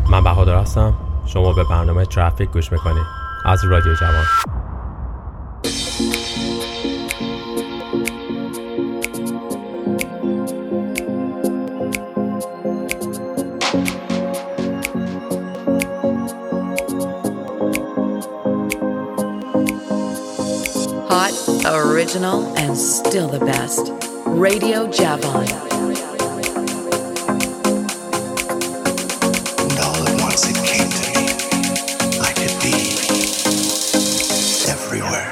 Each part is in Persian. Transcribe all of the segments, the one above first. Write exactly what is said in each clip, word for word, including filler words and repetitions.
من بهادر هستم. شما به برنامه ترافیک گوش میکنید از رادیو جوان. Hot, original, and still the best. Radio Javon. And all at once it came to me. I could be everywhere.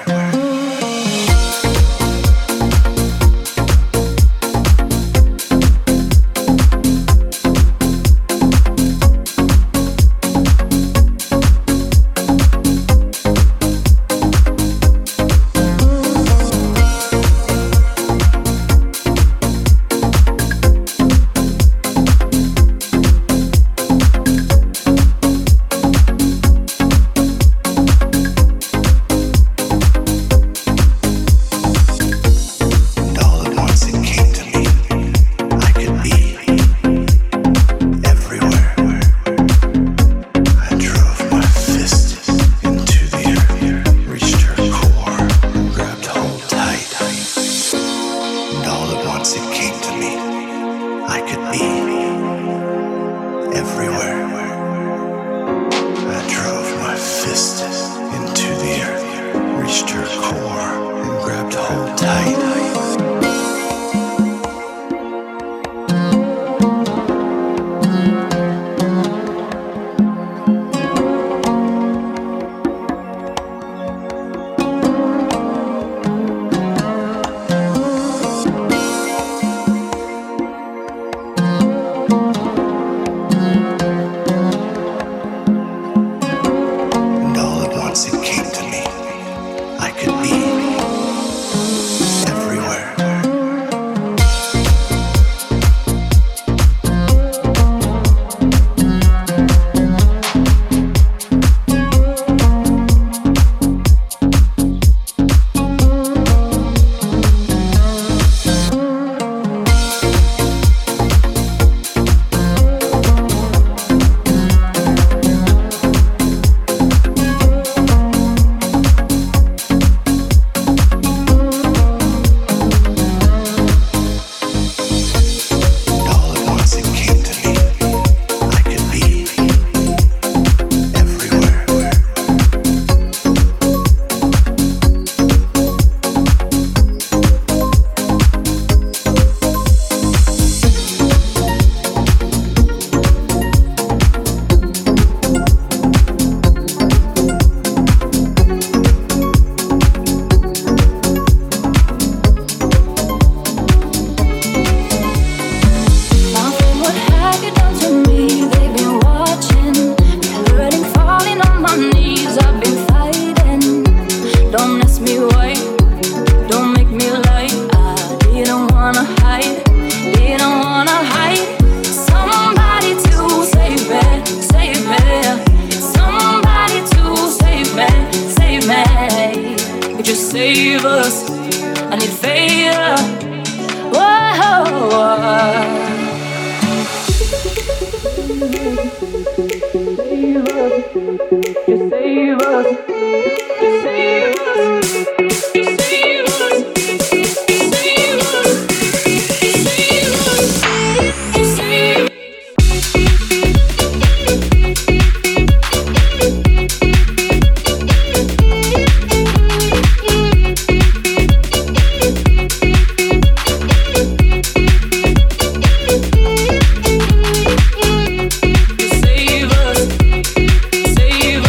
Save us.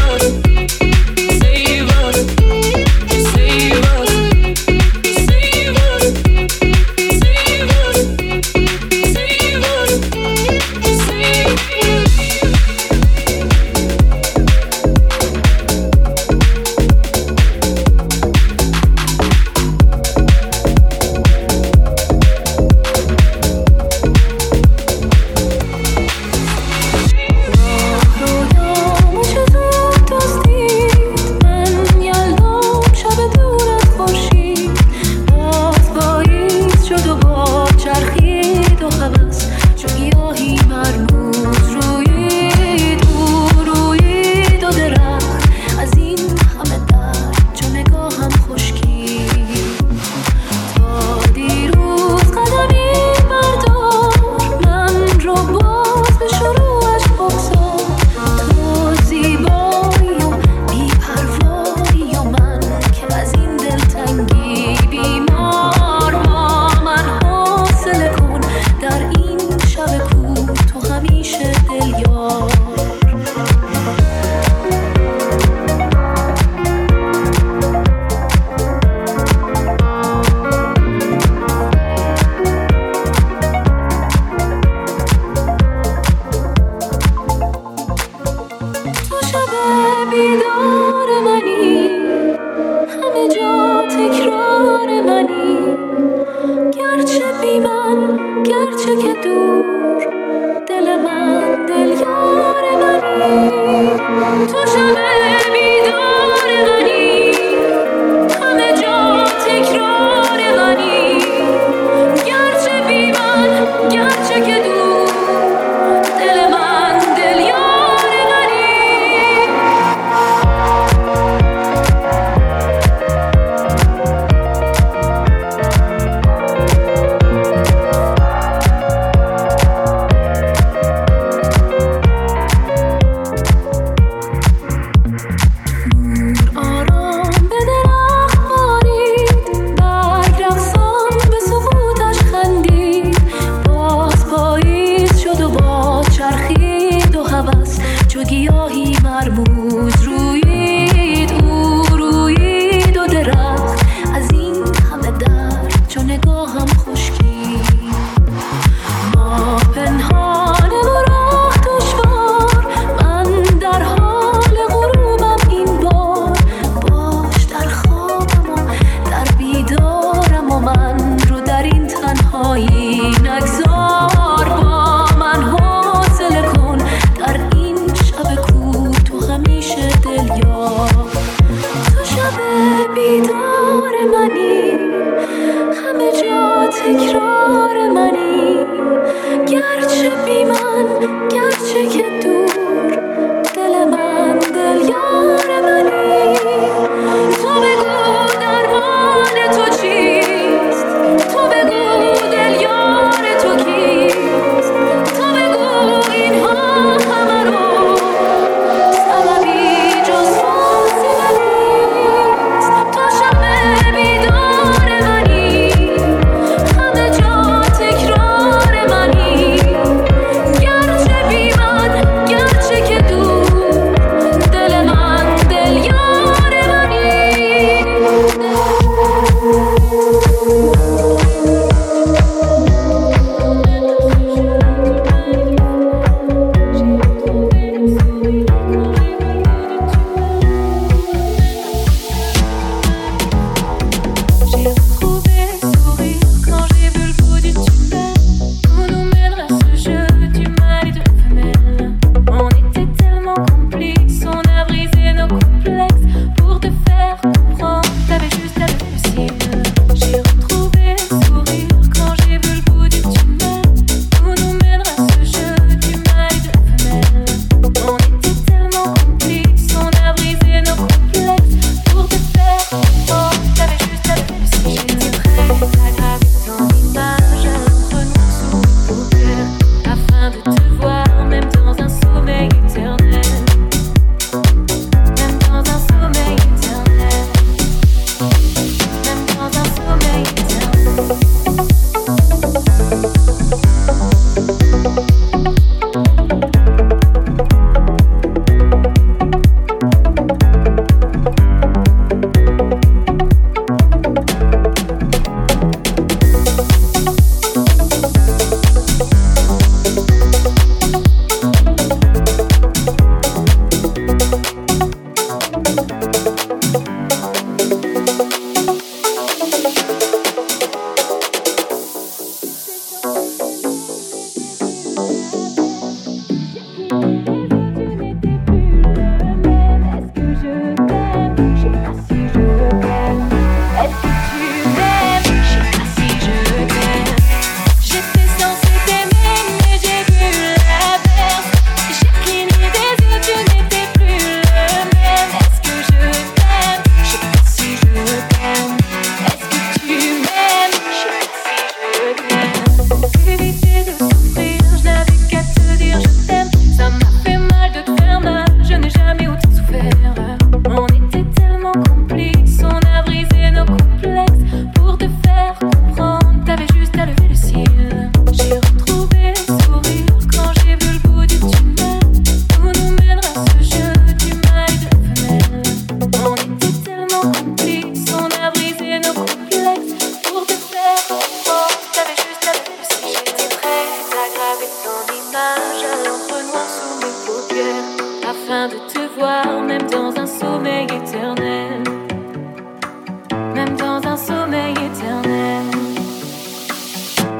گرچه بی من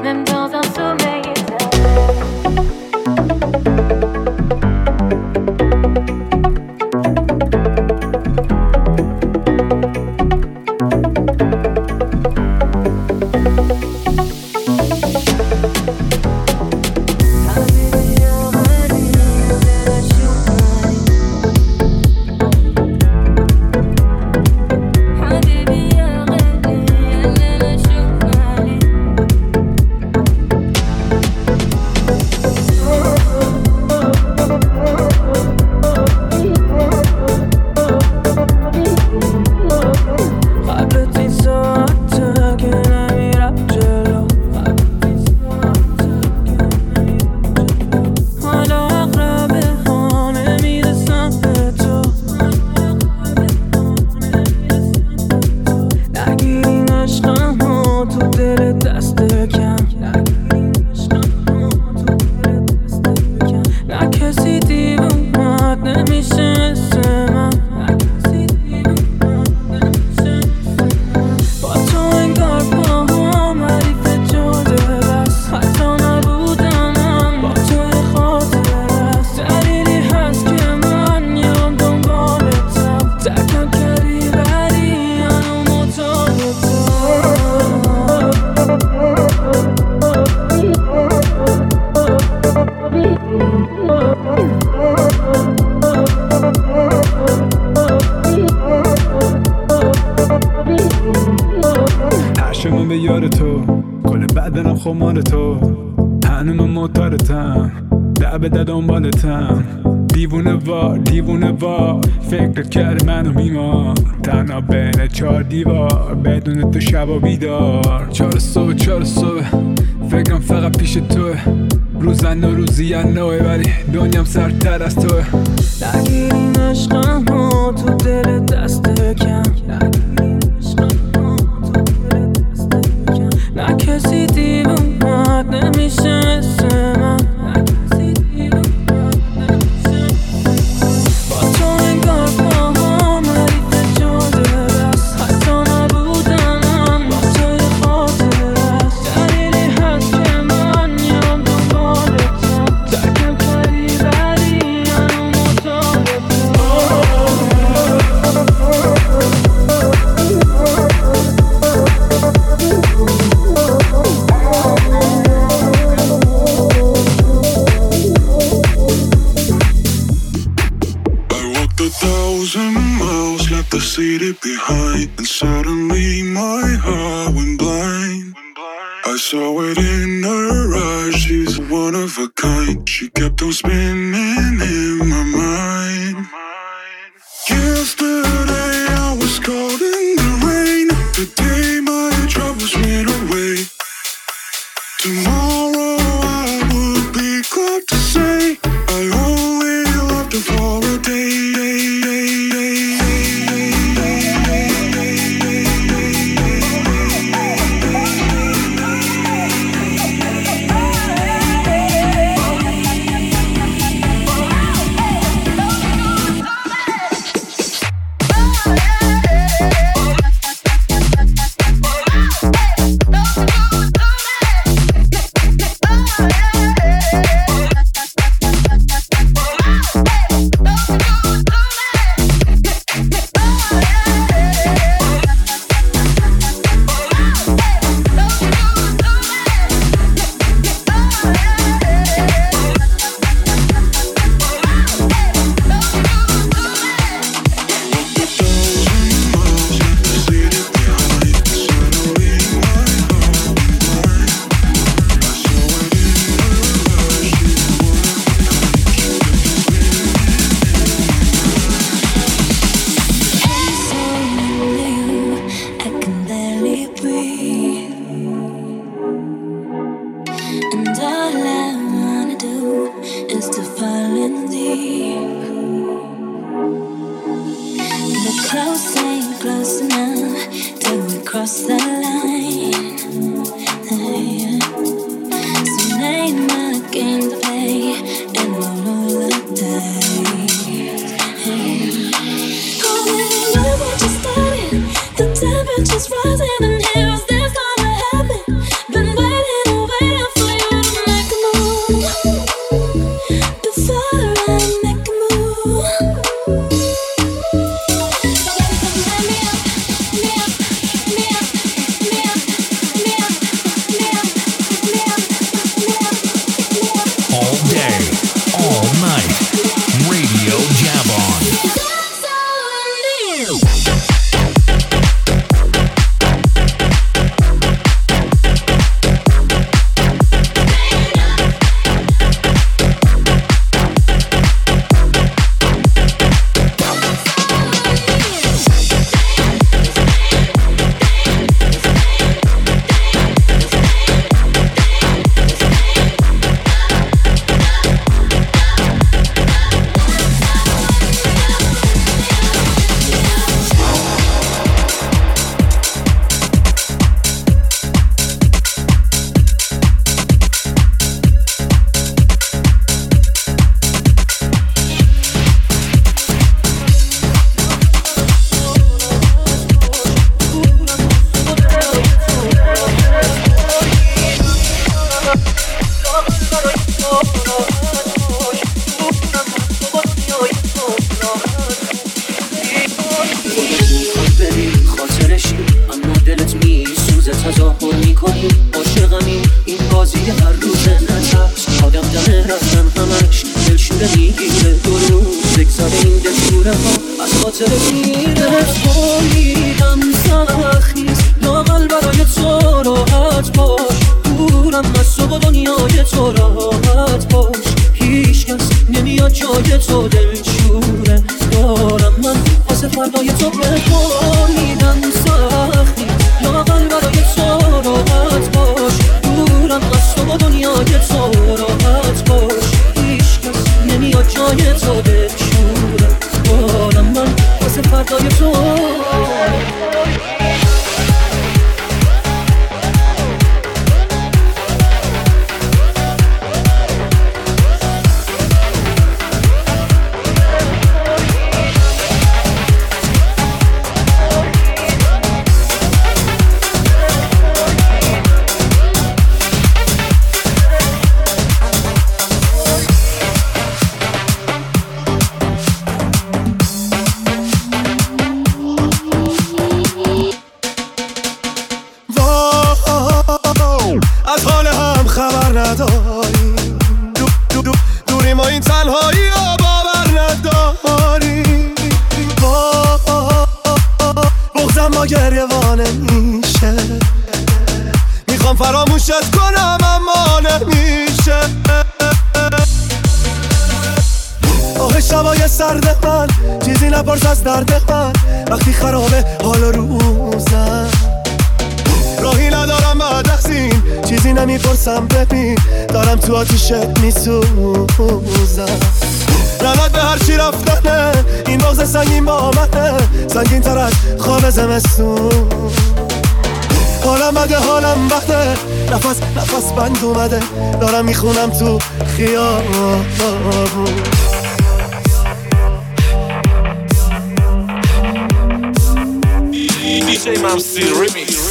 même dans un sommeil éternel. خمار تو هنوز معتادتم لعب دنبالتم دیوونه وار دیوونه وار فکر کرد منو میمار تنها بین چهار دیوار بدون تو شب و بیدار چهار صبح چهار صبح فکرم فقط پیش توه روزن و روزی نوه ولی دنیام سرتر از توه نگیرین عشقم ها تو دل دست کم نگیرین عشقم ها تو دل دست کم نه کسی دیوونت نمیشه مثل من نه کسی دیوونت نمیشه با تو انگار پاهام حریف جاده بست حتی نبودنم با توی خاطر است دلیلی هست که من میام دنبالتم ترکم کردی ولی هنو معتادتم Left the city behind, and suddenly my heart went blind. I saw it in her eyes, she's one of a kind. She kept on spinning in my mind. Yesterday I was caught in the rain, the day my troubles went away. Tomorrow I would be glad to say I only loved her for a day, day, day, day. The temperature's rising and here's this gonna happen. Been waiting over اومده دارم میخونم تو خیابون دی جی ممسی ریمیکس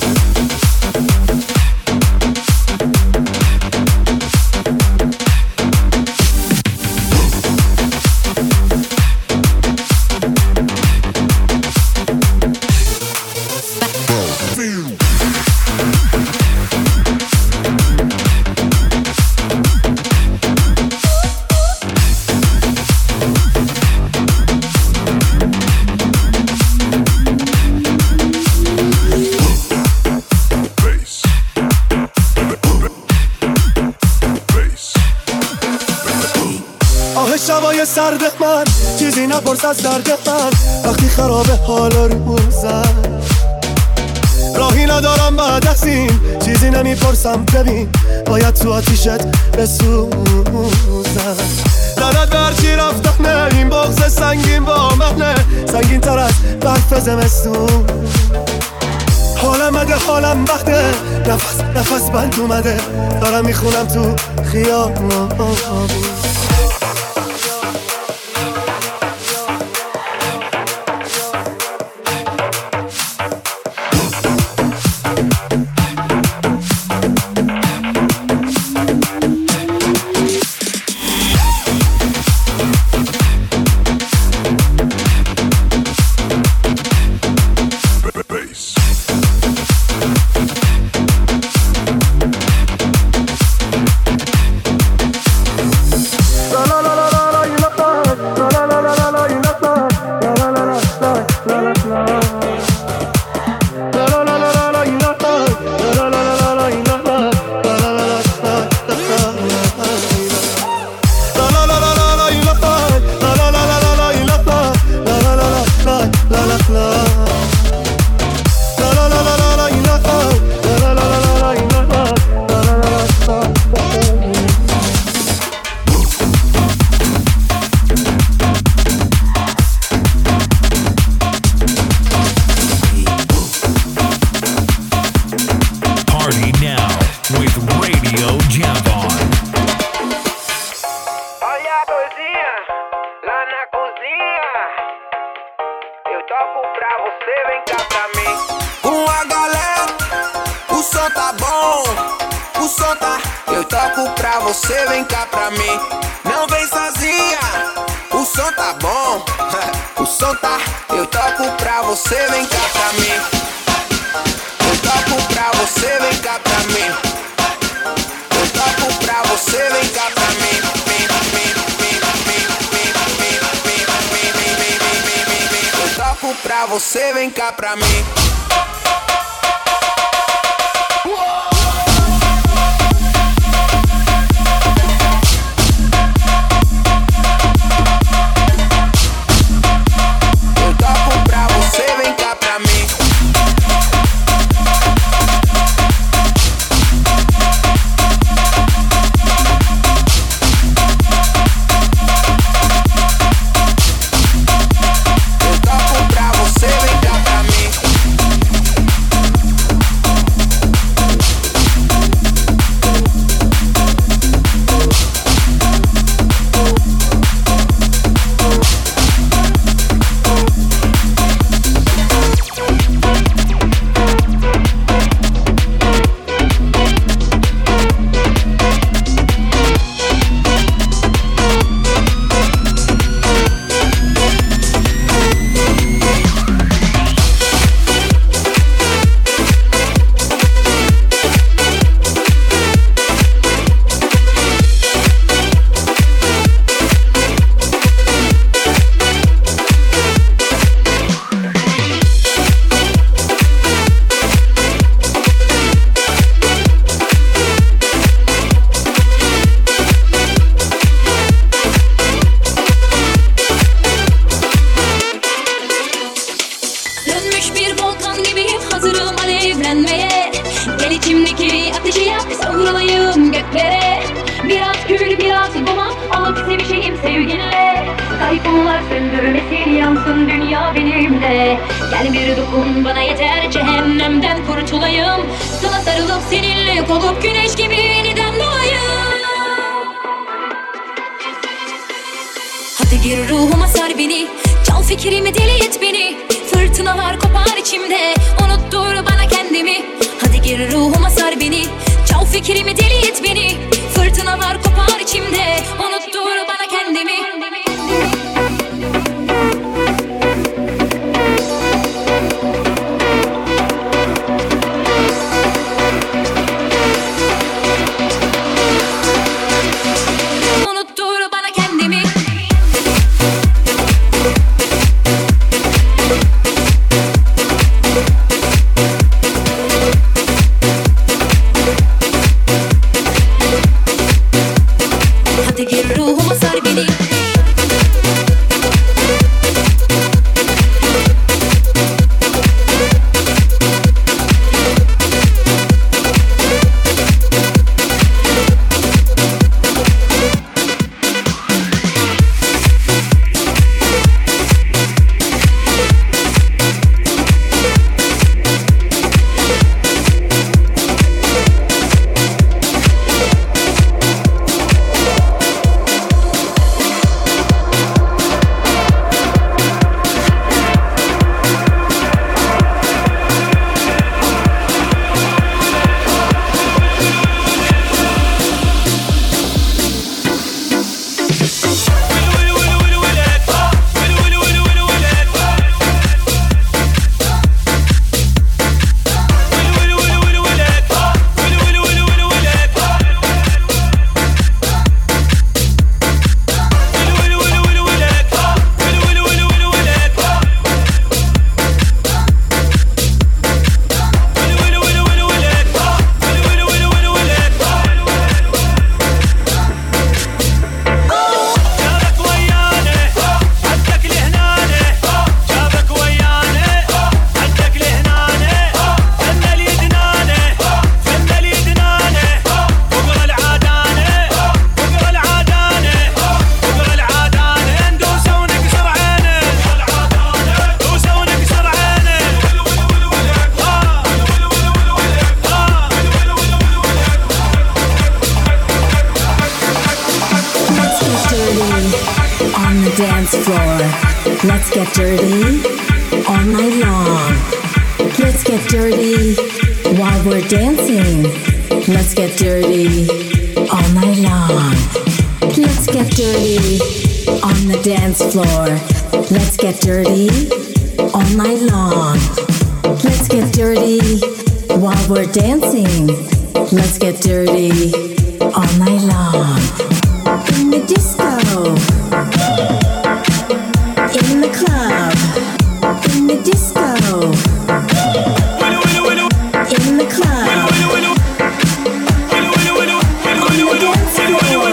شبای سرد من چیزی نپرس از درد من وقتی خرابه حالا روزم راهی ندارم بعد از این چیزی نمیپرسم ببین باید تو آتیشت بسوزم لعنت به هرچی رفتنه این بغض سنگین با منه سنگین تر از برف زمستون حالم مده حالم بخته نفس نفس بند اومده دارم میخونم تو خیابون Radio Javon. Olha a coisinha lá na cozinha. Eu toco pra você, vem cá pra mim. Com a galera, o som tá bom. O som tá. Eu toco pra você, vem cá pra mim. Não vem sozinha. O som tá bom. O som tá. Eu toco pra você, vem cá pra mim. Eu toco pra você, vem cá pra mim. Eu toco pra você, vem cá pra mim. Eu toco pra você, vem cá pra mim. To get dance floor. Let's get dirty all night long. Let's get dirty while we're dancing. Let's get dirty all night long. Let's get dirty on the dance floor. Let's get dirty all night long. Let's get dirty while we're dancing. Let's get dirty all night long. In the disco, in the club, in the disco, in the club, on the dance floor.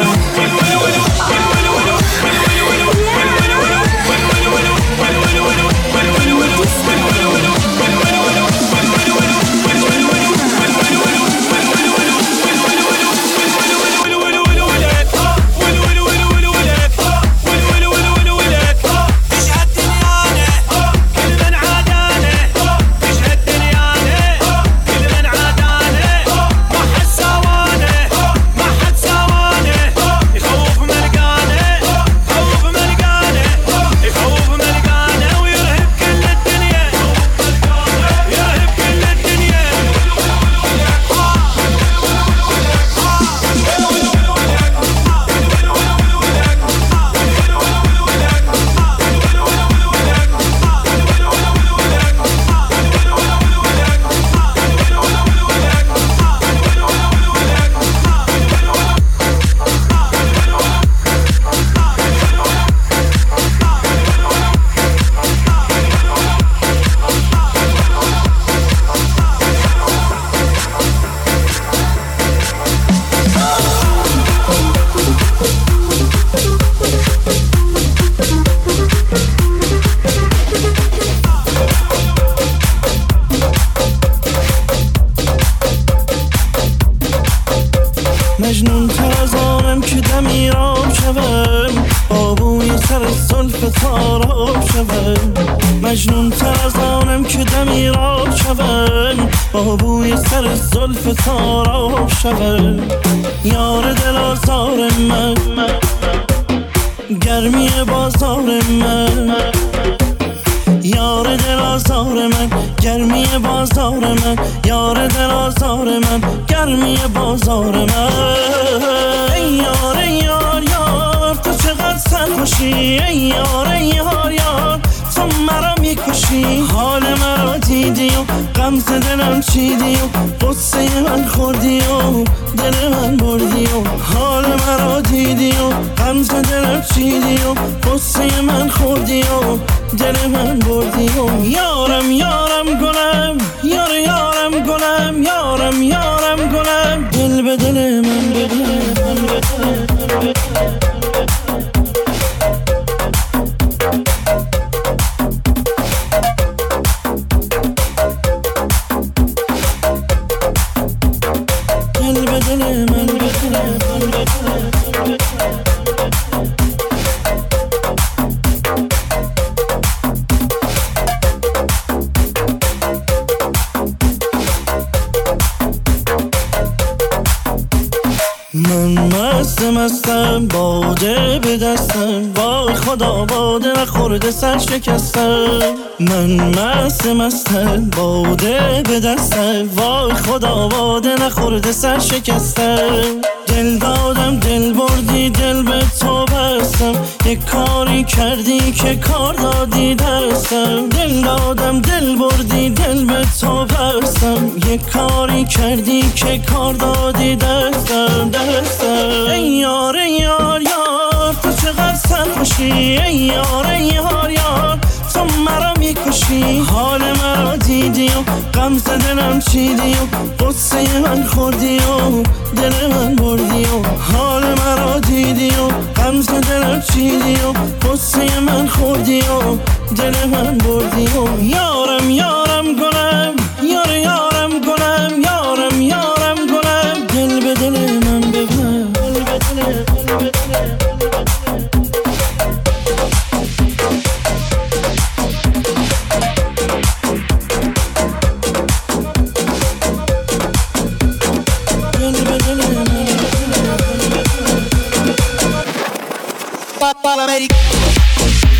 مجنون تر از آنم که دمیرام شوم با بوی سر زلف تاراب شوم مجنون تر از آنم که دمیرام شوم با بوی سر زلف تاراب شوم یار دل آزار من گرمی بازار من یار دل آزار من گرمی بازار من یار دل آزار من گرمی بازار من ای یار ای یار یار تو چقدر سرخوشی ای یار ای یار یار تو مرا میکشی حال مرا دیدی و غمز دلم چیدی و قصه من خوردی و دل من بردی و حال مرا دیدی و غمز دلم چیدی و قصه من خوردی و دل من بردی و یارم یارم گلم یار یارم گلم یارم یارم گلم دل به دل من بده من مست مستم باده به دستم وای خدا باده نخورده سر شکستم من مست مستم باده به دستم وای خدا باده نخورده سر شکستم دل دادم دل بردی دل به تو بستم یک کاری کردی که کار دادی دستم دل دادم دل بردی دل به تو بستم یک کاری کردی که کار دادی دستم دستم ای یار ای یار یار تو چقدر سرخوشی ای یار ای یار یار تو مرا میکشی حال مرا دیدی و غمز دلم چیدی و قصه من خوردی و دل من بردی و حال مرا دیدی و غمز دلم چیدی و قصه من خوردی و دل من بردی و یارم یارم گلم یار یارم گلم یارم یارم گلم دل به دل من ببن دل به دل دل به دل Papa America.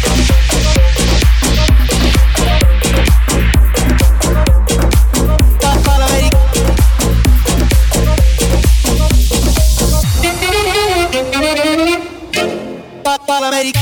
l'americano.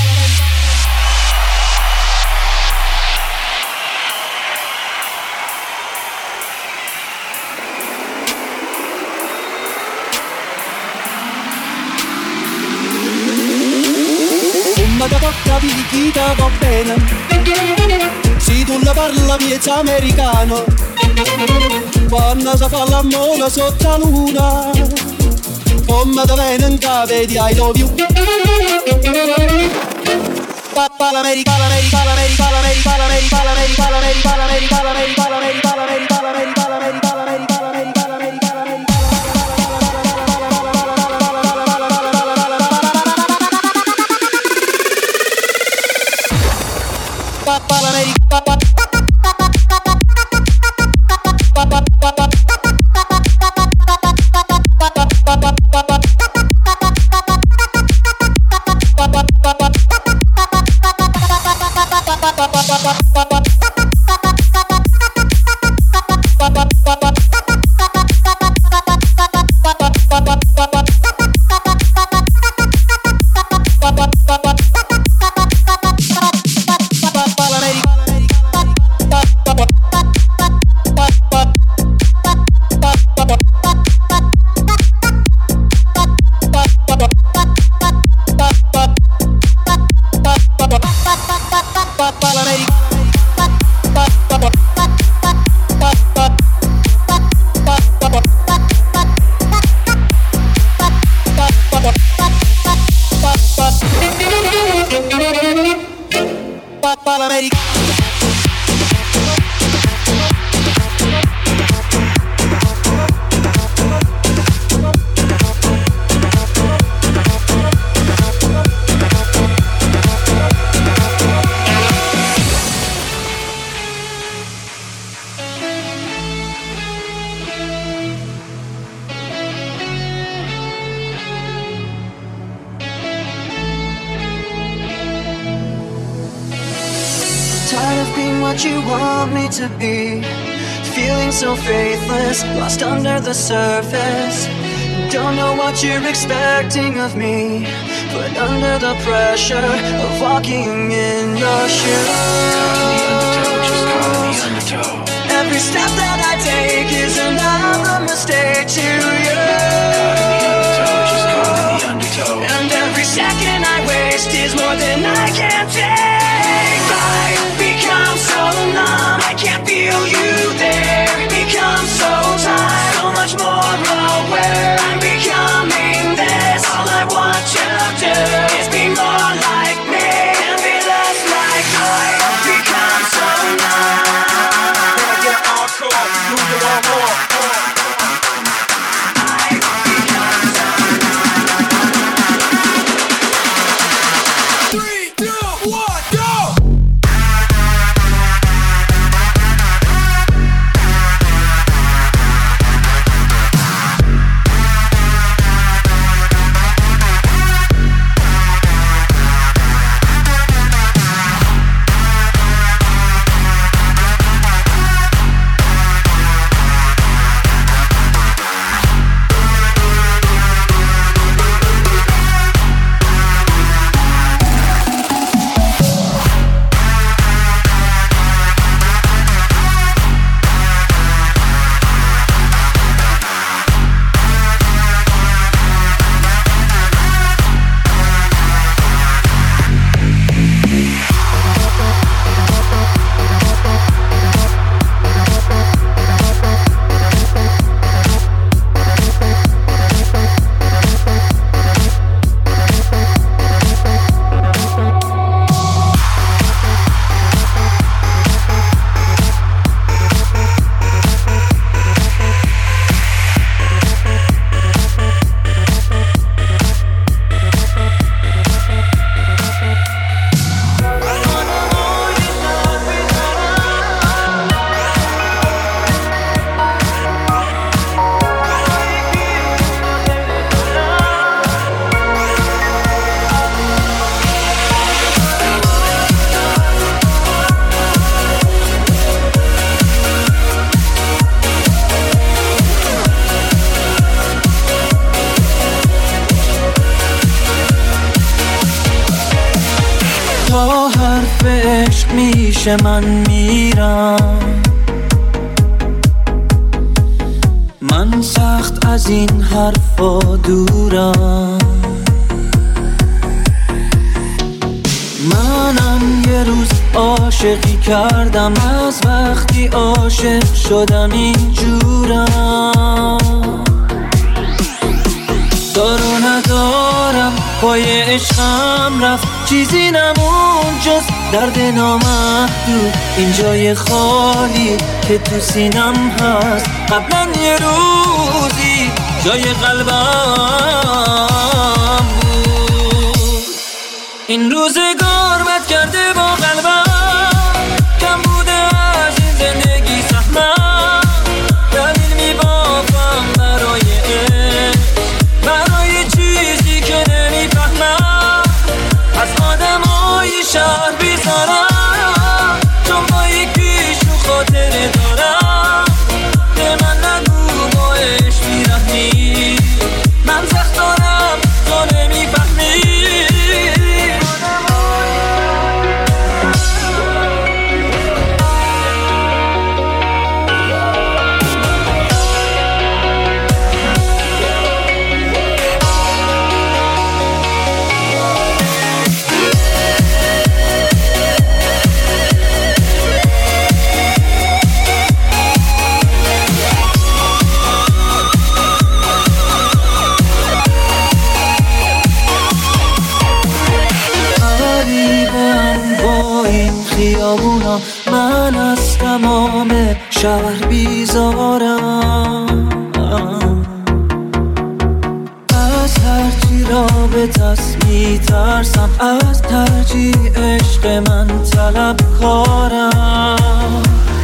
Ma da porta picchita va bene, se tu la parla miezza americano, quando si fa l'amore sotto la luna, come da viene in cave di I love you. Papà l'America, l'America, l'America, l'America, l'America, l'America, l'America, l'America, l'America, l'America, l'America, l'America, l'America, l'America, l'America, l'America, l'America. Tired of being what you want me to be, feeling so faithless, lost under the surface. Don't know what you're expecting of me, but under the pressure of walking in your shoes, every step that I take is another mistake to you, and every second I waste is more than I can take. I become so numb, I can't feel you there. Become so tired, so much more aware. I'm becoming this. All I want you to do is be more like me and be less like I. Become so numb. Gonna get hardcore, move it on more. I become so numb. Three, two, one. میشه من میرم. من سخت از این حرفا دورم. منم یه روز عاشقی کردم، از وقتی عاشق شدم اینجورم. دارو ندارم پای عشقم رفت، چیزی نمون جز درد نامحدود. این جای خالی که تو سینم هست قبلا یه روزی جای قلبم بود. این روزگار بد کرده با قلبم، کم بوده از این زندگی سهمم. دلیل میبافم برای عشق، برای چیزی که نمیفهمم. از آدمای شهر بیزارم، چون با یکی شو خاطره دارم. به من نگو با عشق میرهمی، من سخت دارم تو نمیفهمی. خیابونا من از تمام شهر بیزارم. از هرچی رابط است میترسم، از ترجیح عشق من طلبکارم.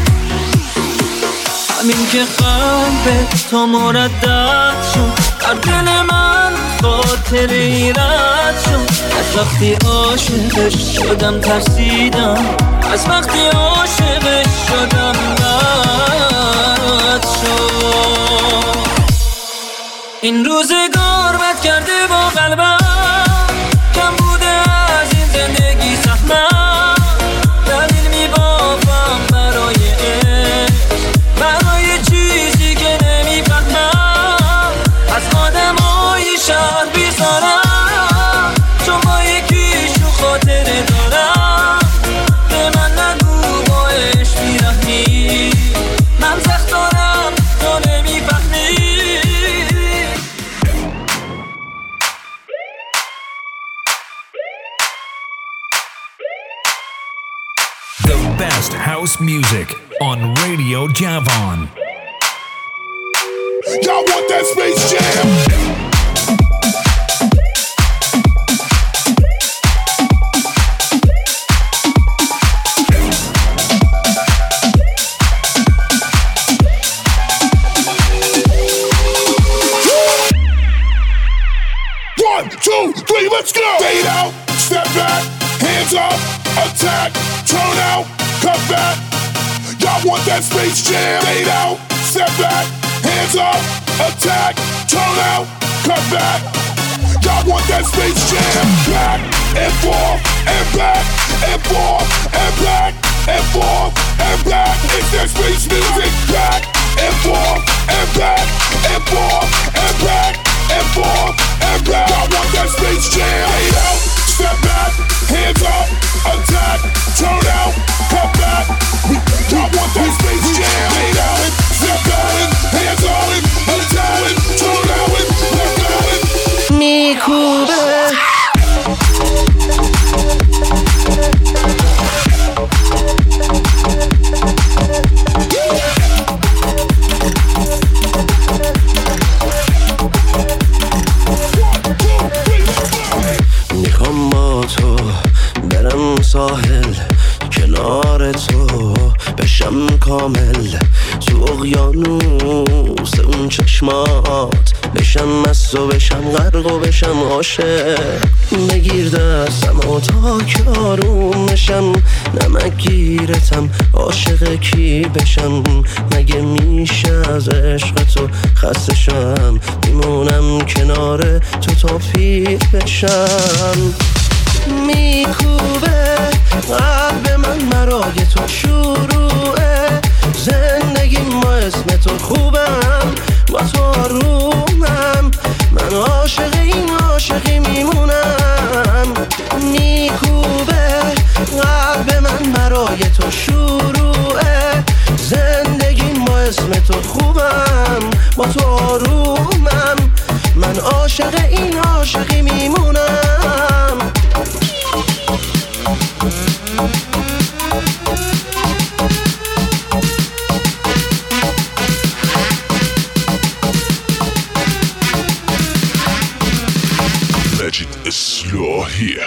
همین که قلب تو مردد شد، در دل من خاطر ایرد شد. از وقتی عاشقش شدم ترسیدم، از وقتی عاشقش شدم بد شد. این روزگار بد کرده با قلبم، کم بوده از این زندگی سهمم. دلیل میبافم برای عشق، برای چیزی که نمیفهمم. از آدمای شهر بیزارم، چون با یکی شو خاطره دارم. به من نگو با عشق میرهمی، من سخت دارم تو نمیفهمی. The best house music on Radio Javon. Y'all want that Space Jam? One, two, three, let's go! Fade out, step back, hands up, attack, turn out, cut back. Y'all want that Space Jam? Fade out, step back, hands up, attack, turn out, cut back. Y'all want that Space Jam? Back and forth and back and forth and back and forth and back. It's that space music. Back and forth and back and forth and back and forth and back. Y'all want that Space Jam? Fade out, step back, hands up, attack, turn out, cut back. Y'all want that Space Jam? Fade out, step back, hands up, attack, turn out, cut back. میکوبه میخوام با تو برم ساحل، کنار تو بشم کامل، تو اقیانوس اون چشمات بشم مست و بشم غرق و بشم عاشق. بگیر دستم و تا که آروم بشم، نمک گیرتم عاشق کی بشم. مگه میشه از عشق تو خسته شم، میمونم کنار تو تا پیر بشم. میکوبه قلب من من با تو آرومم، من عاشق این عاشقی میمونم. Legend اصلاحیه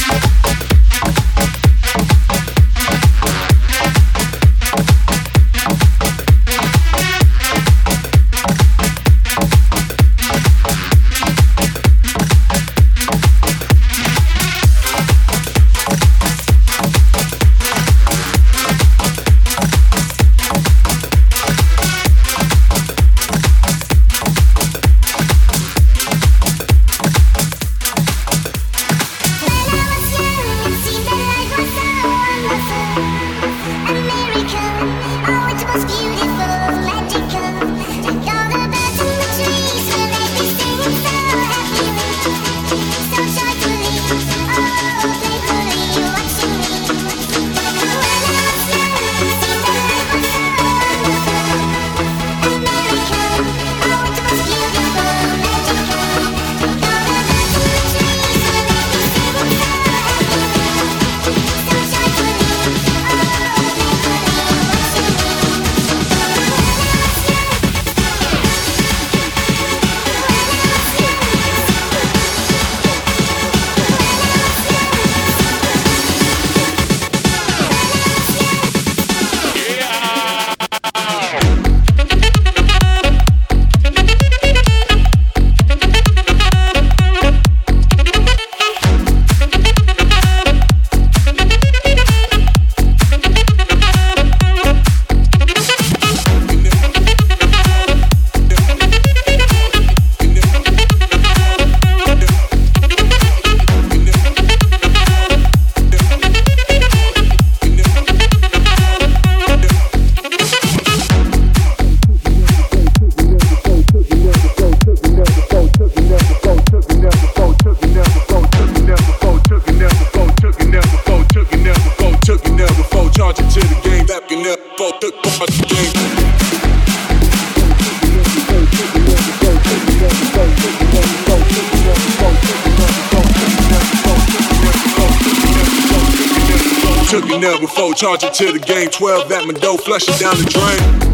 Took it now before, charge it to the game. Twelve that Mado, flush it down the drain.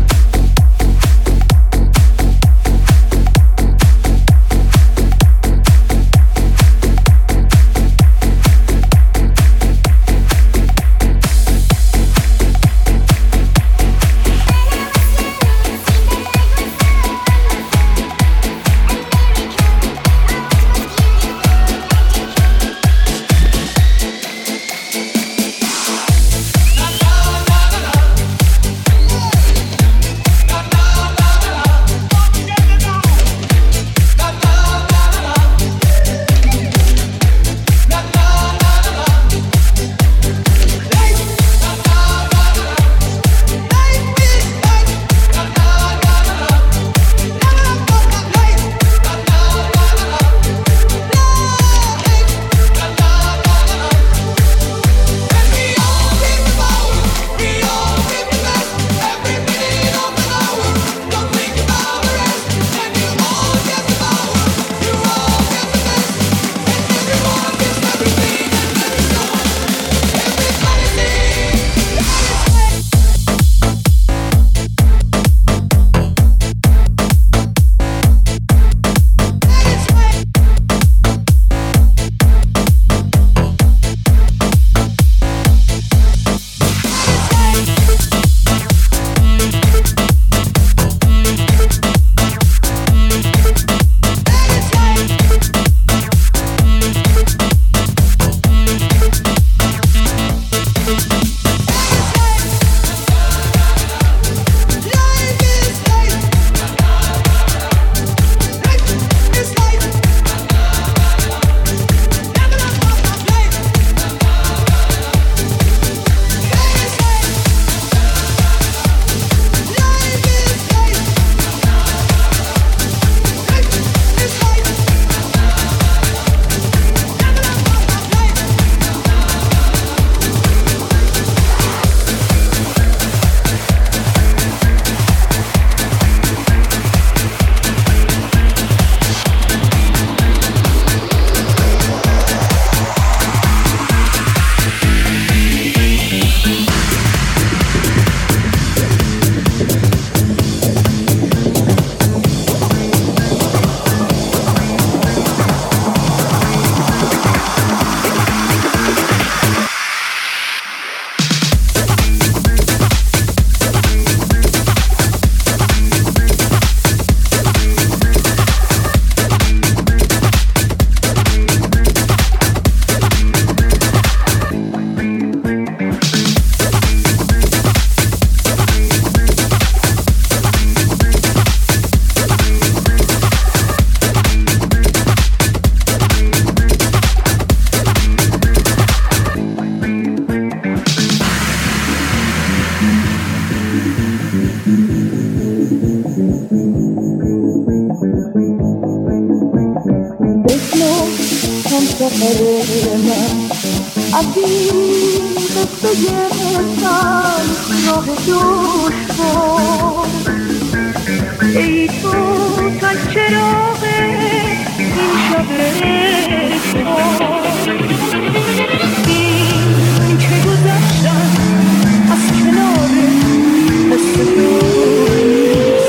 اسم هم سفر من عزیز بگرفتم راه دوش کن ای تو تا چراغ این شب این که گذشتم از کنار قصه دوست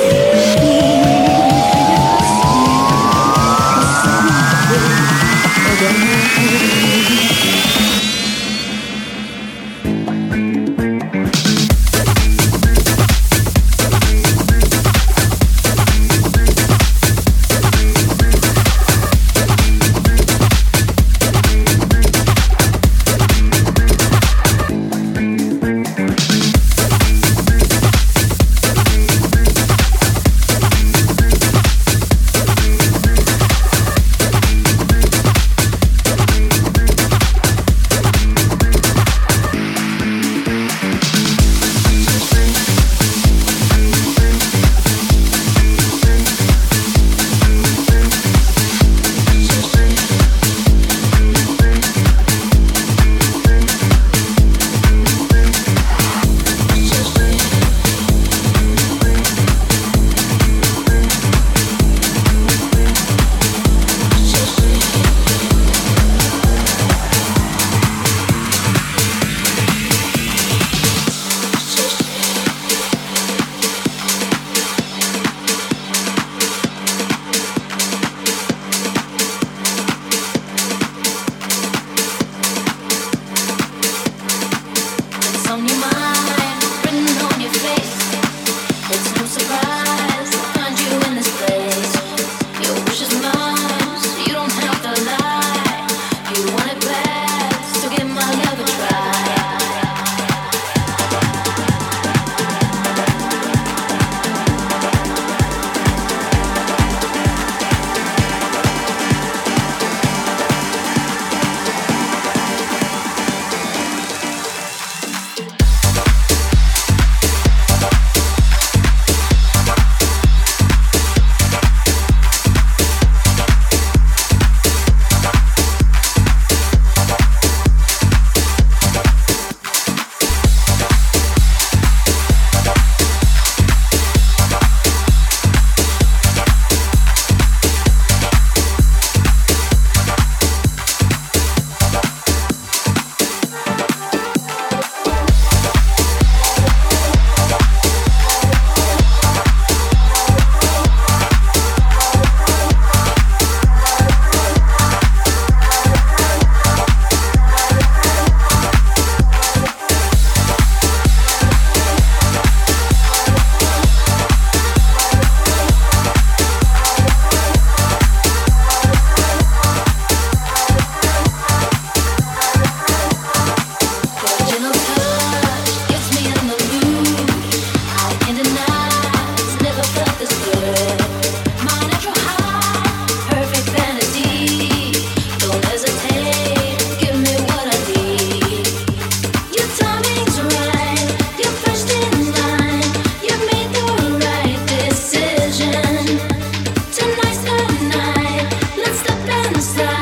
inside.